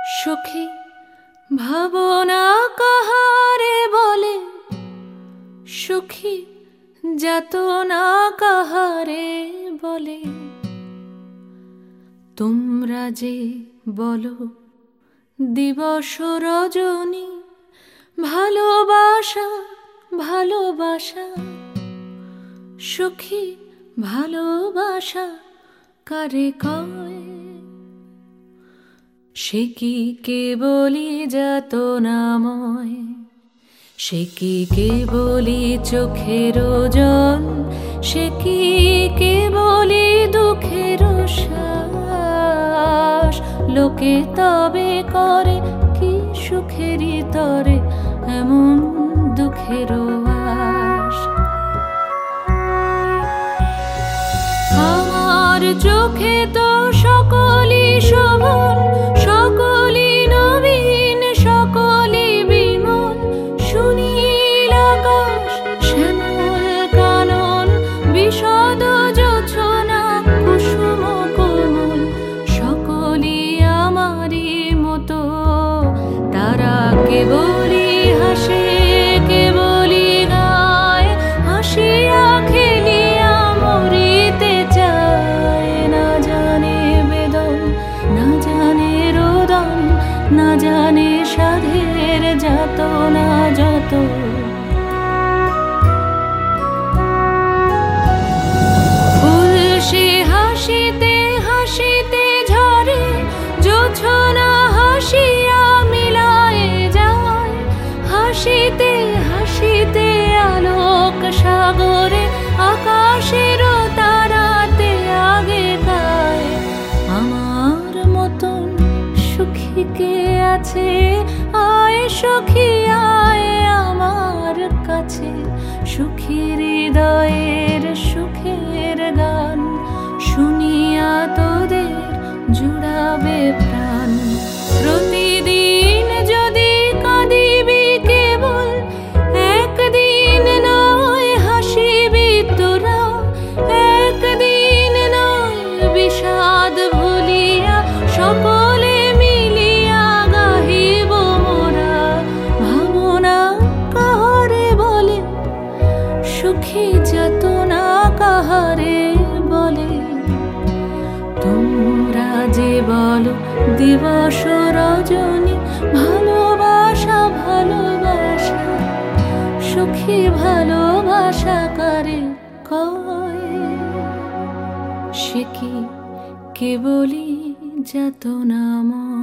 সখী ভাবনা কাহারে বলে, সখী যাতনা কাহারে বলে। তোমরা যে বলো দিবস রজনী, ভালোবাসা ভালোবাসা, সখী ভালোবাসা কারে কয়? সে কি কেবলি যাতনাময়, সে কি কেবলি চোখের জল, সে কি কেবলি দুঃখের শ্বাস। লোকে তবে করে কি সুখেরই তরে এমন দুঃখের আশ। আমার চোখে তো সকলই শোভন, সকলই নবীন, সকলই বিমল। সুনীল আকাশ, শ্যামল কানন, বিশদ জোছনা, কুসুম কোমল, সকলই আমারই মতো। তারা কেবলই হাসে, কেবলই গায়, হাসিয়া খেলিয়া মরিতে চায়। না জানে বেদন, না জানে রোদন, না জানে সাধের যাতনা যত। ফুল সে হাসিতে হাসিতে ঝরে, জোছনা হাসিয়া মিলায়ে যায়। হাসিতে হাসিতে আলোক সাগরে, আকাশের তারাতে আগে গায়। আমার মতন সুখী কে আছে? আয় সখী আয় আমার কাছে। সুখী হৃদয়ের সুখের গান শুনিয়া তোদের জুড়াবে প্রাণ। প্রতিদিন যদি কাঁদিবি কেবল, একদিন নয় হাসিবি তোরা। একদিন নয় বিষাদ ভুলিয়া, সকলে মিলিয়া গাহিব মোরা। ভাবনা কাহারে বলে, সুখী যাতনা কাহারে বলে। তোমরা যে বলো দিবস রজনী, ভালোবাসা ভালোবাসা, সুখী ভালোবাসা কারে কয়? সে কি কেবলি যাতনাময়।